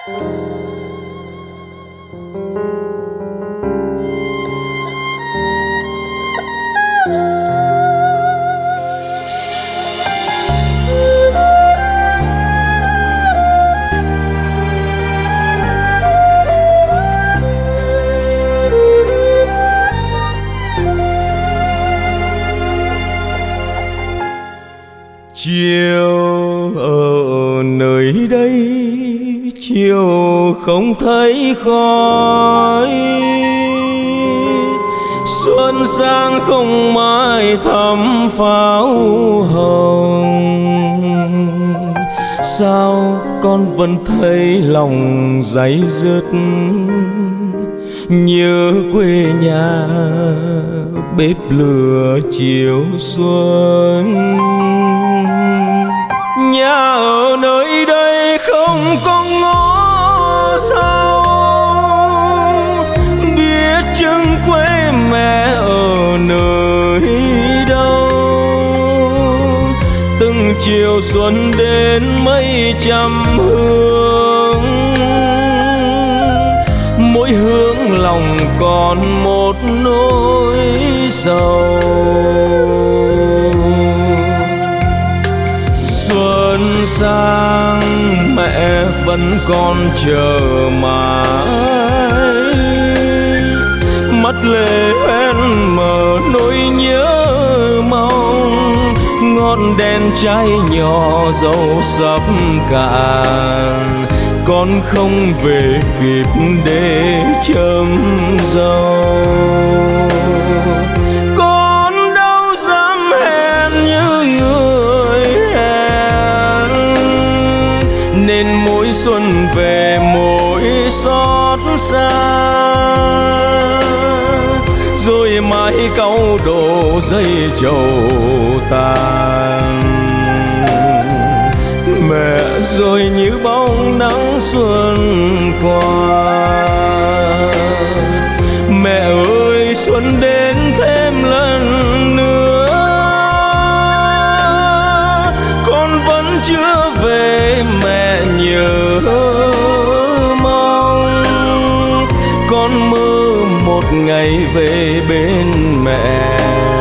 Chiều ở nơi đây, chiều không thấy khói, xuân sang không mãi thắm pháo hồng. Sao con vẫn thấy lòng day dứt, nhớ quê nhà bếp lửa chiều xuân. Nhà ở nơi đây không có ngõ sao, biết chừng quê mẹ ở nơi đâu. Từng chiều xuân đến mấy trăm hương, mỗi hướng lòng còn một nỗi sầu. Xuân sang mẹ vẫn còn chờ mãi, mắt lệ hoen mở nỗi nhớ mong. Ngọn đèn cháy nhỏ dầu sắp cạn, con không về kịp để châm dâu. Con đâu dám hẹn như người hẹn, nên mỗi xuân về mỗi xót xa. Rồi mãi cau đổ dây trầu tàn, mẹ rồi như bóng nắng xuân qua. Mẹ ơi xuân đến thêm lần nữa, con vẫn chưa về mẹ nhớ mong. Con mơ một ngày về bên mẹ,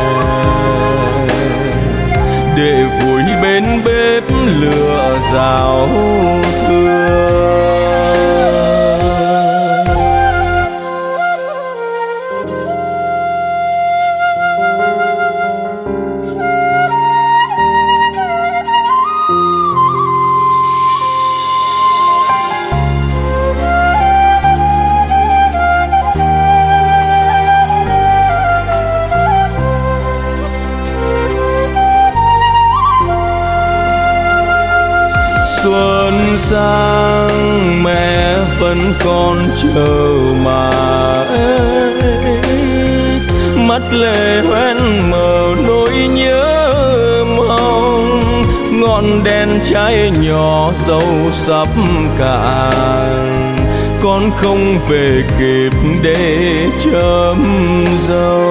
để vui bên bếp lửa rào thương. Xuân sang mẹ vẫn còn chờ mãi, mắt lệ hoen mở nỗi nhớ mong. Ngọn đèn cháy nhỏ dầu sắp cạn, con không về kịp để châm dâu.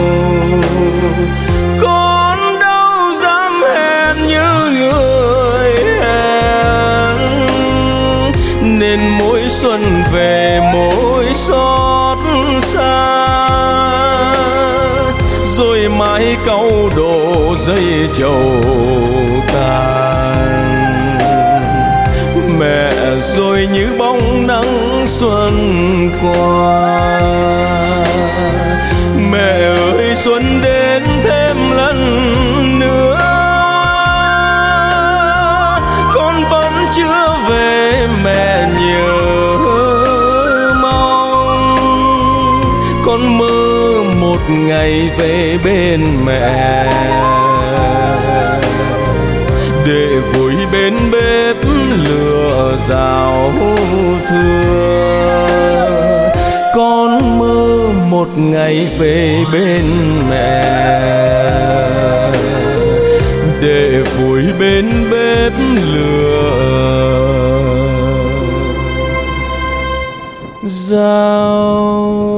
Con đâu dám hẹn như người hẹn, nên mỗi xuân về mỗi xót xa. Rồi mãi cau đổ dây trầu tàn, mẹ rồi như bóng nắng xuân qua. Mẹ ơi xuân đến thêm lần nữa, con vẫn chưa về mẹ nhớ mong. Con mơ một ngày về bên mẹ, để vui bên bếp lửa rào thưa. Con mơ một ngày về bên mẹ, để vui bên bếp lửa rào